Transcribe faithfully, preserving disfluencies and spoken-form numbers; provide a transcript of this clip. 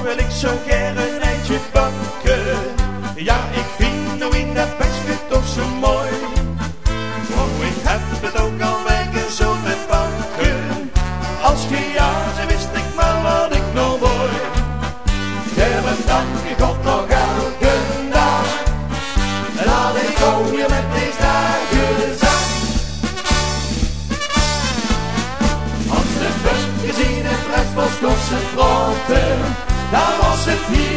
wil ik zo graag een eitje bakken. Ja, ik vind nou in dat bakje toch zo mooi. Oh, ik heb het ook al weken zo met bakken. Als je ja zei, wist ik maar wat ik nog wou. Ja, maar dank je God nog elke dag. Laat ik gooien met deze dagen zak. Als de bunkers in het Rechtsbos lossen praten, dan was het hier.